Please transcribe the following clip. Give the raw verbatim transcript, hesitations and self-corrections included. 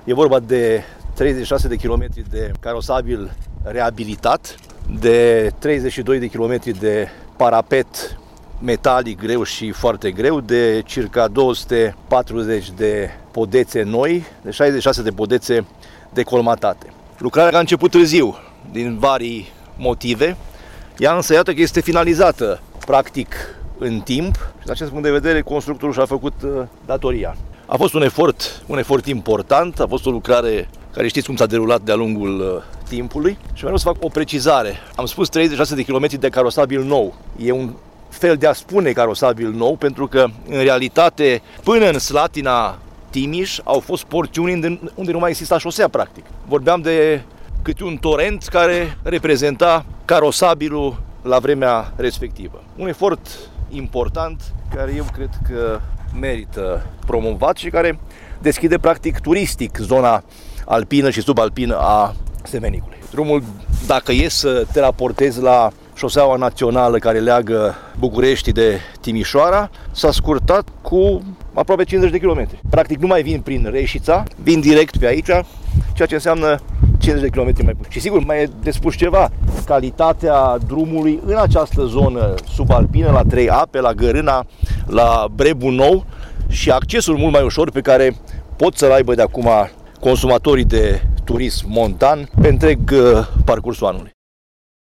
E vorba de treizeci și șase de kilometri de carosabil reabilitat, de treizeci și doi de kilometri de parapet metalic greu și foarte greu, de circa două sute patruzeci de podețe noi, de șaizeci și șase de podețe decolmatate. Lucrarea a început târziu, din vari motive, ea însă iată că este finalizată practic în timp și din acest punct de vedere constructorul și-a făcut datoria. A fost un efort, un efort important, a fost o lucrare care știți cum s-a derulat de-a lungul timpului și vreau să fac o precizare. Am spus treizeci și șase de kilometri de carosabil nou. E un fel de a spune carosabil nou pentru că în realitate până în Slatina Timiș au fost porțiuni unde nu mai exista șosea practic. Vorbeam de câte un torent care reprezenta carosabilul la vremea respectivă. Un efort important care eu cred că merită promovat și care deschide practic turistic zona alpină și subalpină a Semenicului. Drumul, dacă e să te raportezi la șoseaua națională care leagă București de Timișoara, s-a scurtat cu aproape cincizeci de kilometri. Practic nu mai vin prin Reșița, vin direct pe aici, ceea ce înseamnă cincizeci de kilometri mai puțin. Și sigur, mai e de spus ceva, calitatea drumului în această zonă subalpină, la Trei Ape, la Gărâna, la Brebu Nou și accesul mult mai ușor pe care pot să-l aibă de acum consumatorii de turism montan pe întreg parcursul anului.